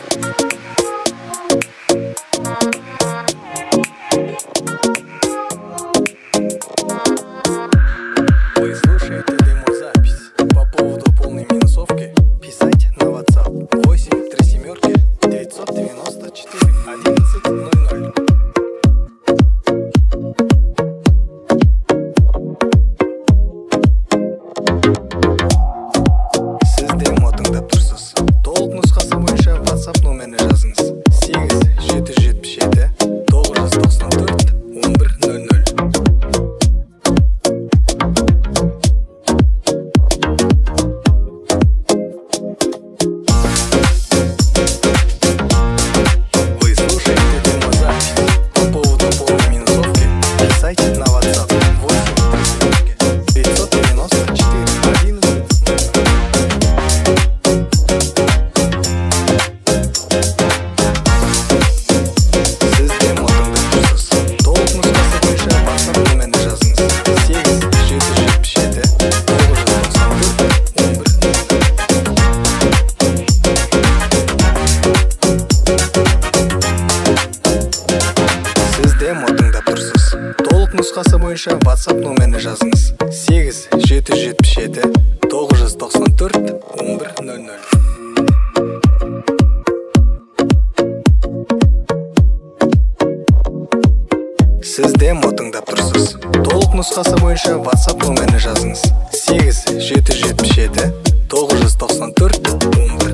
Вы слушаете демозапись. По поводу полной минусовки писать на WhatsApp 8 3 семерки 994 1100. Сіз демо тыңдап тұрсыз. Толық нұсқасы бойынша WhatsApp нөміріне жазыңыз. 8 777 994 1100. Вы слушаете демозапись. По поводу полной минусовки писайте на WhatsApp 8 994 1100. Сіз демо тыңдап тұрсыз. Толық нұсқасы бойынша WhatsApp нөміріне жазыңыз. 8 777 994 1100. Сіз демо тыңдап тұрсыз. Толық нұсқасы бойынша WhatsApp нөміріне жазыңыз. 8 777 994 1100. Сіз демо тыңдап тұрсыз. Толық нұсқасы бойынша WhatsApp нөміріне жазыңыз. 8 777 994 1100.